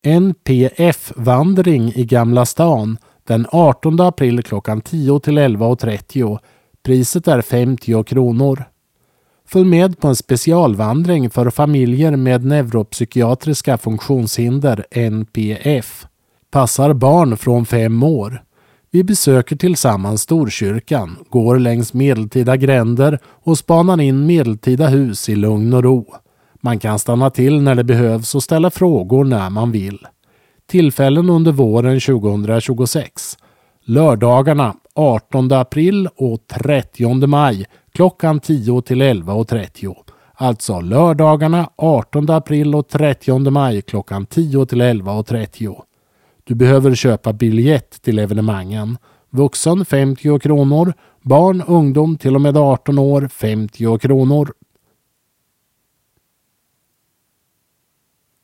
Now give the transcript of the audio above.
NPF-vandring i Gamla stan den 18 april klockan 10 till 11.30. Priset är 50 kronor. Följ med på en specialvandring för familjer med neuropsykiatriska funktionshinder NPF. Passar barn från 5 år. Vi besöker tillsammans Storkyrkan, går längs medeltida gränder och spanar in medeltida hus i lugn och ro. Man kan stanna till när det behövs och ställa frågor när man vill. Tillfällen under våren 2026. Lördagarna 18 april och 30 maj klockan 10 till 11.30. Alltså lördagarna 18 april och 30 maj klockan 10 till 11.30. Du behöver köpa biljett till evenemangen. Vuxen 50 kronor, barn, ungdom till och med 18 år 50 kronor.